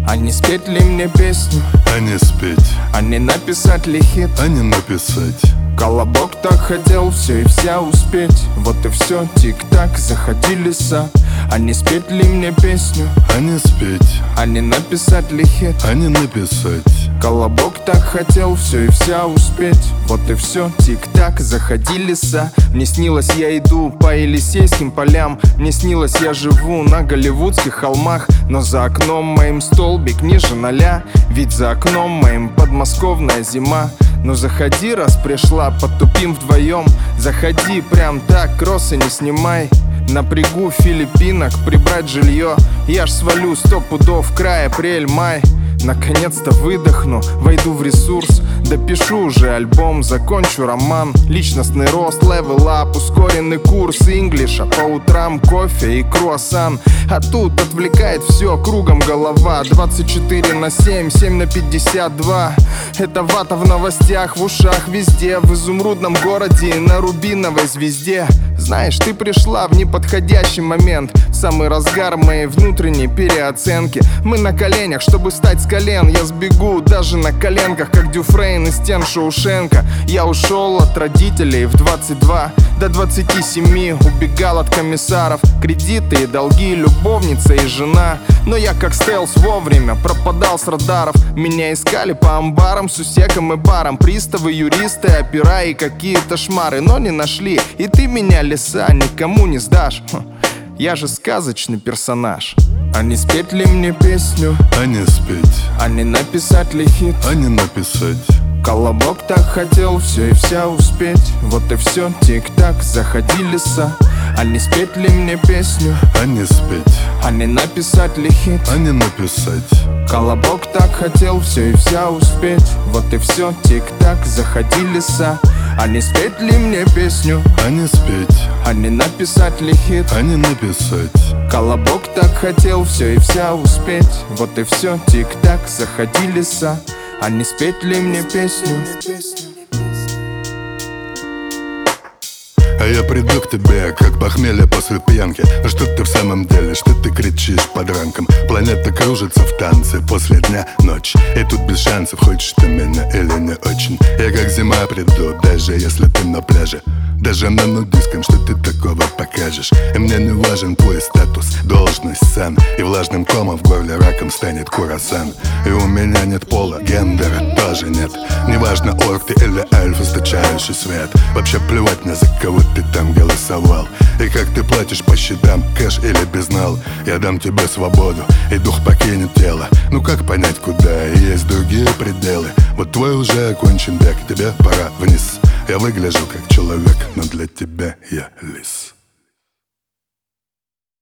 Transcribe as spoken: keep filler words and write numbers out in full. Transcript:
А не спеть ли мне песню? А не спеть. А не написать ли хит? А не написать. Колобок так хотел все и вся успеть. Вот и все, тик-так, заходи леса. А не спеть ли мне песню? А не спеть. А не написать ли хит? А не написать. Колобок так хотел все и вся успеть. Вот и все, тик-так, заходи леса. Мне снилось, я иду по Елисейским полям. Мне снилось, я живу на голливудских холмах. Но за окном моим столбик ниже ноля. Ведь за окном моим подмосковная зима. Ну заходи, раз пришла, потупим вдвоем. Заходи прям так, кроссы не снимай. Напрягу филиппинок, прибрать жилье. Я ж свалю сто пудов, край, апрель-май. Наконец-то выдохну, войду в ресурс. Допишу уже альбом, закончу роман. Личностный рост, левел ап, ускоренный курс инглиша. По утрам кофе и круассан. А тут отвлекает все, кругом голова. Двадцать четыре на семь, семь на пятьдесят два. Это вата в новостях, в ушах, везде. В изумрудном городе, на рубиновой звезде. Знаешь, ты пришла в неподходящий момент. В самый разгар моей внутренней переоценки. Мы на коленях, чтобы встать с колен. Я сбегу даже на коленках, как Дюфрейн из стен Шоушенка. Я ушел от родителей в двадцать два. До двадцати семи убегал от комиссаров. Кредиты и долги, любовница и жена. Но я как стелс вовремя пропадал с радаров. Меня искали по амбарам, сусекам и барам. Приставы, юристы, опера и какие-то шмары. Но не нашли, и ты меня, леса, никому не сдашь. Я же сказочный персонаж. А не спеть ли мне песню? А не спеть. А не написать ли хит? А не написать. Колобок так хотел все и вся успеть. Вот и все, тик-так, заходи леса. А не спеть ли мне песню? А не спеть. А не написать ли хит? А не написать. Колобок так хотел все и вся успеть. Вот и все, тик-так, заходи леса. А не спеть ли мне песню? А не спеть. А не написать ли хит? А не написать. Колобок так хотел все и вся успеть. Вот и все, тик-так, заходи леса. А не спеть ли мне песню? А я приду к тебе, как похмелье после пьянки. А что ты в самом деле, что ты кричишь под ранком? Планета кружится в танце после дня ночь. И тут без шансов, хочешь ты меня или не очень. Я как зима приду, даже если ты на пляже. Даже на нудистском, что ты такого покажешь. И мне не важен твой статус, должность, сан. И влажным комом в горле раком станет курасан. И у меня нет пола, гендера тоже нет. Неважно, орк ты или эльф, источающий свет. Вообще плевать мне, за кого ты там голосовал. И как ты платишь по счетам, кэш или безнал. Я дам тебе свободу, и дух покинет тело. Ну как понять, куда, и есть другие пределы. Вот твой уже окончен век, тебе пора вниз. Я выгляжу как человек, но для тебя я лис.